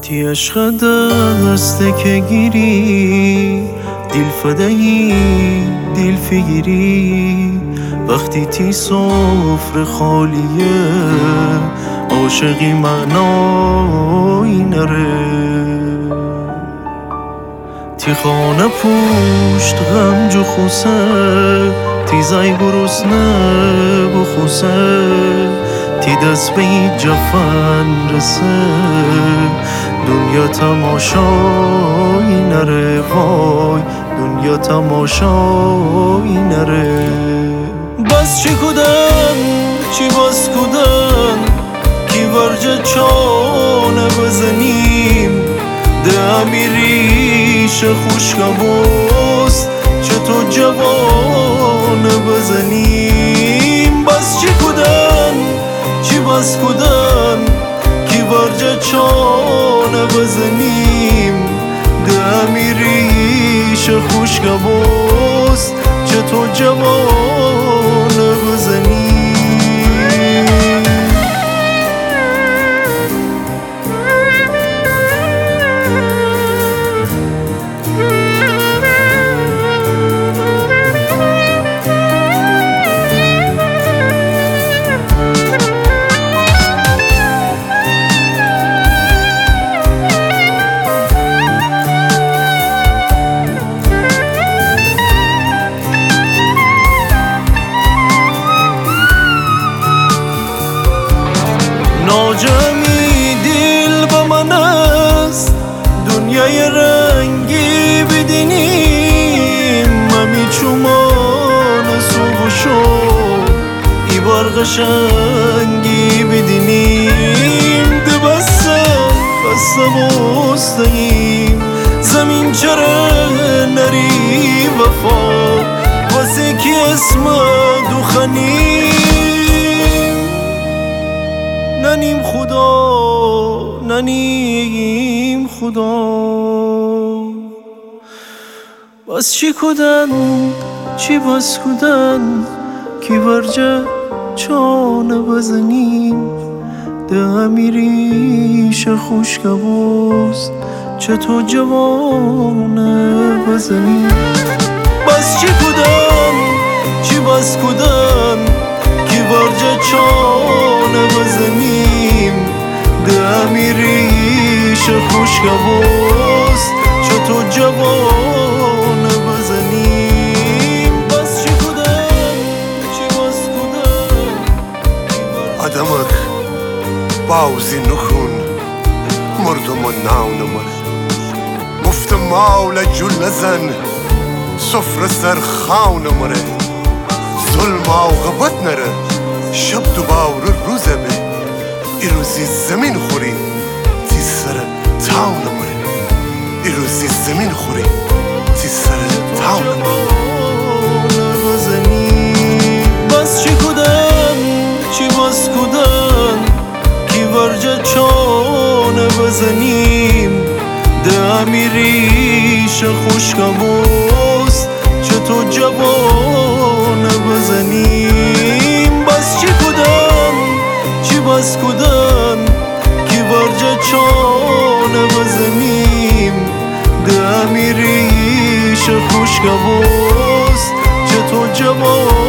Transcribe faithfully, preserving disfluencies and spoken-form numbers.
تی عشق دسته که گیری دیل فدایی دیل فگیری وقتی تی صفر خالیه عاشقی معنایی نره تی خانه پوشت غم جو خوسه تی زای گرسنه بخوسه تی دست به این جفن رسه دنیا تماشایی نره وای دنیا تماشایی نره بس چی کدن چی بس کدن کی ورجه چانه بزنیم ده امیریش خوشگوست چه تو جوانه بزنیم بس چی کدن چی بس کدن کی ورجه چانه بزنیم ده امیریش خوشگوست چه تو جوانه بزنیم ناجمی دل با من است دنیای رنگی بدینیم ممی چومان صبح و شب ای بار قشنگی بدینیم ده بستم بستم استگیم زمین چره نری وفا واسه کی اسم دوخنی ننیم خدا ننیم خدا بس چی کدن چی بس کدن کی ورجه چانه بزنیم ده امیریش خوشگوست چه تو جوانه بزنیم بس چی کدن چی بس کدن کی ورجه چانه بزنیم ده امیریش خوشگوست چه تو جوانه بزنیم بس چی کدن چی بس کدن adamık باوزی نخون مردم و ناو نمر گفت ماول جل نزن سفر سر خاو نمره ظلم و غبط نره شب دو باور روزه به ای روزی زمین خوری تی سر تاو نمره ای روزی زمین خوری تی سر تاو نمره بس چی کدن چی بس کدن کی ورجه چانه بزنیم ده امیریش خوشگوست چه تو جوانه بزنیم بس چی کدن چی بس کدن کی ورجه چانه بزنیم ده امیریش خوشگوست چه تو جوانه